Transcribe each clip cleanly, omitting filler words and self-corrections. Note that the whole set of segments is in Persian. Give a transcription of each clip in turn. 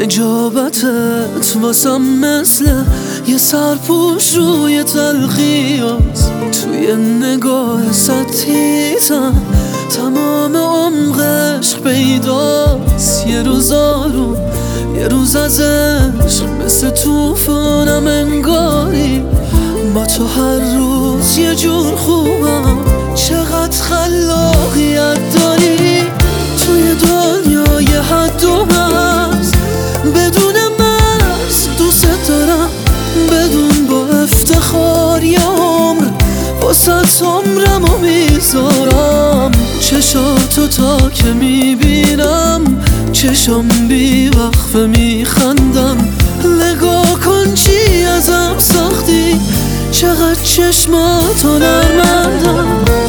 نجابتت واسم مثل یه سرپوش روی تلخیات، توی نگاه سطحیتم تمام عمق عشق پیداست. یه روز آروم یه روز از عشق مثل توفانم انگاری، با تو هر روز یه جور خوبم. چقدر خلاقیت داری توی دنیای حد و مرز، بدون مرز دوست دارم، بدون با افتخار یه عمر واسه عمرمو میذارم. چشاتو تا که میبینم چشم بی وقفه میخندم. نگاه کن چی ازم ساختی، چقدر چشماتو نرمندم.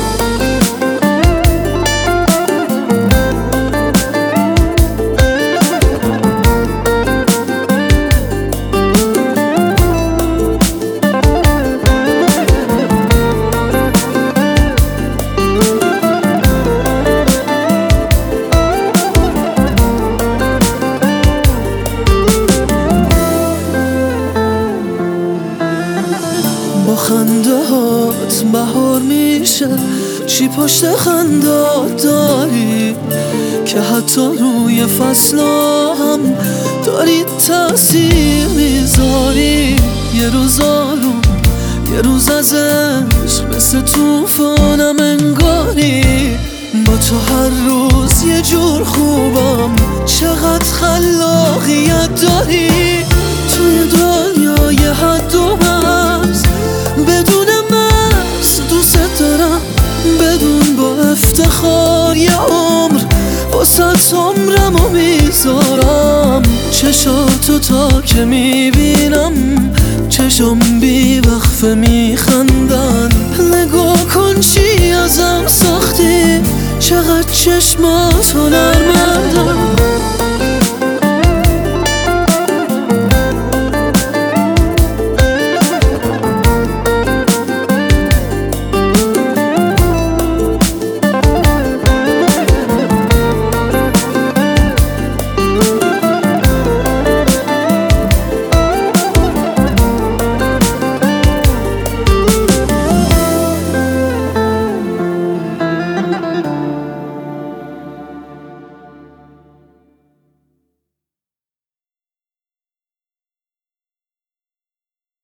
با خنده هات بهار میشه، چی پشت خندات داری که حتی روی فصلا هم داری تأثیر میذاری. یه روز آروم یه روز از عشق مثل توفانم انگاری، با تو هر روز یه جور خوبم. چقدر خلاقیت داری توی دنیای حد و مرز، بدون مرز دوست دارم، بدون با افتخار یه عمر واسه عمرمو میذارم. چشاتو تا که میبینم چشم بی وقفه میخندن. نگاه کن چی ازم ساختی، چقدر چشماتو نرمندم.